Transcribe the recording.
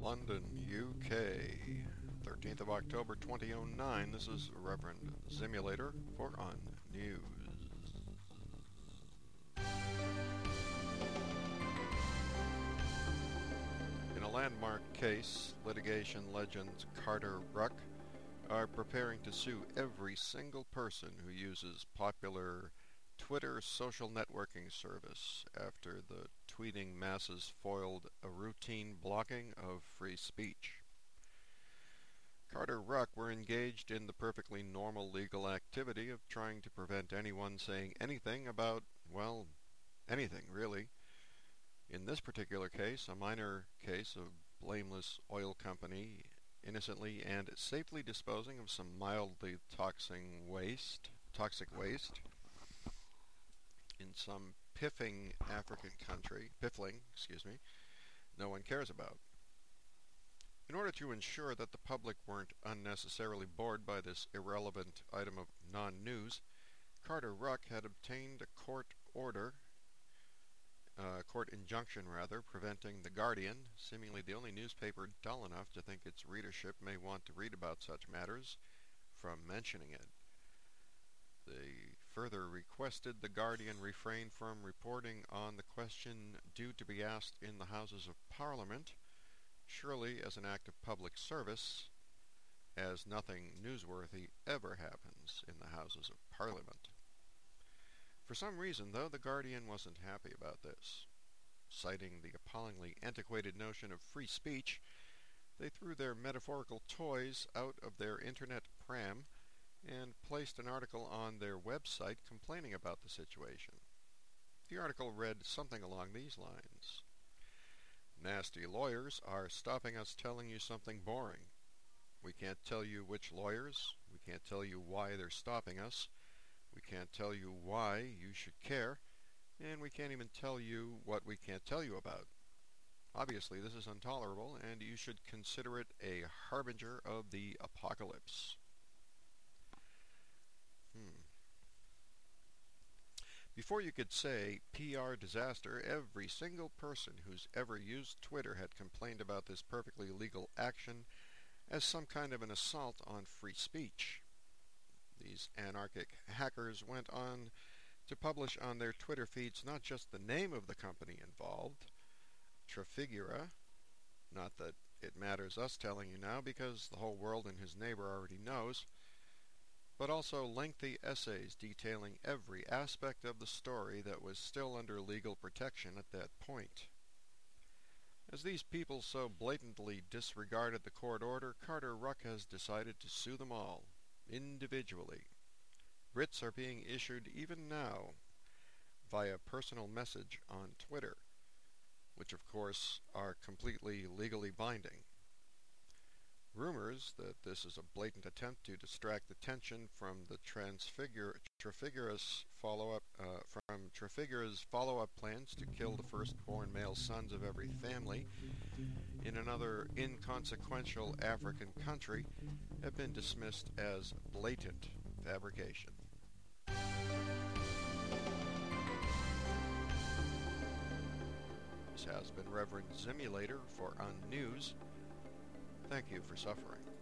London, UK, 13th of October 2009. This is Reverend Simulator for Unnews. In a landmark case, litigation legends Carter Ruck are preparing to sue every single person who uses popular Twitter social networking service after the tweeting masses foiled a routine blocking of free speech. Carter Ruck were engaged in the perfectly normal legal activity of trying to prevent anyone saying anything about, well, anything really. In this particular case, a minor case of blameless oil company innocently and safely disposing of some mildly toxic waste in some piffling African country, no one cares about. In order to ensure that the public weren't unnecessarily bored by this irrelevant item of non-news, Carter Ruck had obtained a court injunction preventing The Guardian, seemingly the only newspaper dull enough to think its readership may want to read about such matters, from mentioning it. They further requested The Guardian refrain from reporting on the question due to be asked in the Houses of Parliament, surely as an act of public service, as nothing newsworthy ever happens in the Houses of Parliament. For some reason, though, The Guardian wasn't happy about this. Citing the appallingly antiquated notion of free speech, they threw their metaphorical toys out of their internet pram and placed an article on their website complaining about the situation. The article read something along these lines. Nasty lawyers are stopping us telling you something boring. We can't tell you which lawyers. We can't tell you why they're stopping us. We can't tell you why you should care. And we can't even tell you what we can't tell you about. Obviously, this is intolerable, and you should consider it a harbinger of the apocalypse. Before you could say PR disaster, every single person who's ever used Twitter had complained about this perfectly legal action as some kind of an assault on free speech. These anarchic hackers went on to publish on their Twitter feeds not just the name of the company involved, Trafigura, not that it matters us telling you now because the whole world and his neighbor already knows, but also lengthy essays detailing every aspect of the story that was still under legal protection at that point. As these people so blatantly disregarded the court order, Carter Ruck has decided to sue them all, individually. Writs are being issued even now via personal message on Twitter, which of course are completely legally binding. Rumors that this is a blatant attempt to distract attention from the Trafigura's follow-up plans to kill the firstborn male sons of every family in another inconsequential African country have been dismissed as blatant fabrication. This has been Reverend Simulator for Unnews. Thank you for suffering.